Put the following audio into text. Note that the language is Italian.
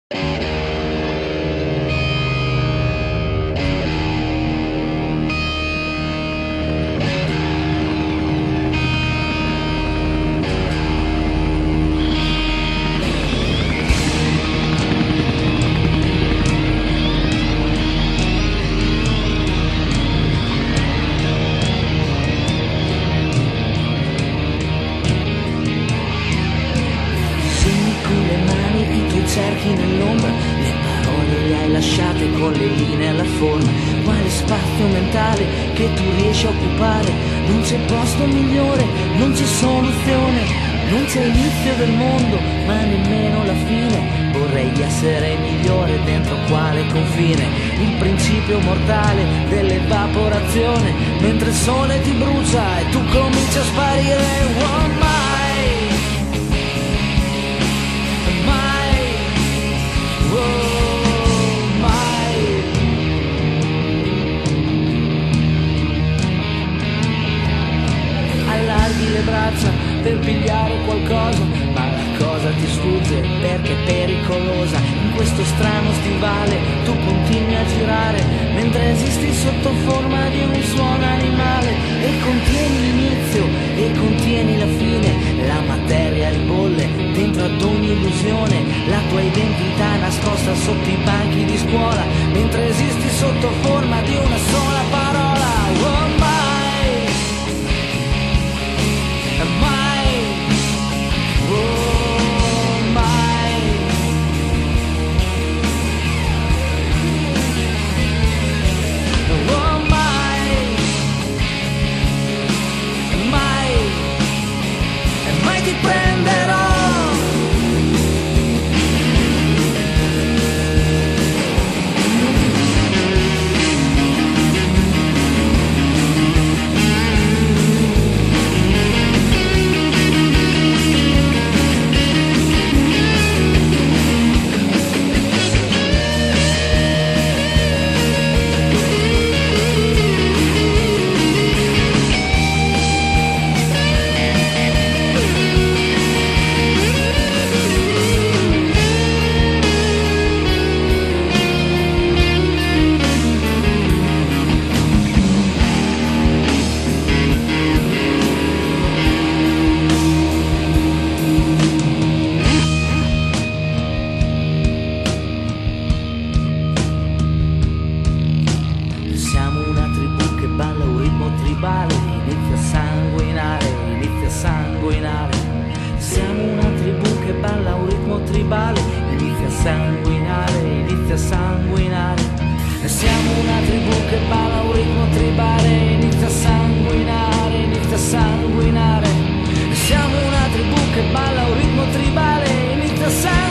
Cerchi nell'ombra, le parole le hai lasciate con le linee alla forma. Quale spazio mentale che tu riesci a occupare? Non c'è posto migliore, non c'è soluzione, non c'è inizio del mondo, ma nemmeno la fine. Vorrei essere migliore dentro quale confine? Il principio mortale dell'evaporazione, mentre il sole ti brucia e tu cominci a sparire. Oh, mai le braccia per pigliare qualcosa, ma la cosa ti sfugge perché è pericolosa. In questo strano stivale tu continui a girare, mentre esisti sotto forma di un suono animale, e contieni l'inizio e contieni la fine. La materia ribolle dentro ad ogni illusione, la tua identità è nascosta sotto i banchi di scuola, mentre esisti sotto forma di una sola parola. Oh, inizia a sanguinare, inizia a sanguinare. Siamo una tribù che balla a un ritmo tribale, inizia a sanguinare, inizia a sanguinare. Siamo una tribù che balla a un ritmo tribale, inizia a sanguinare, inizia a sanguinare. Siamo una tribù che balla a un ritmo tribale, inizia a sanguinare.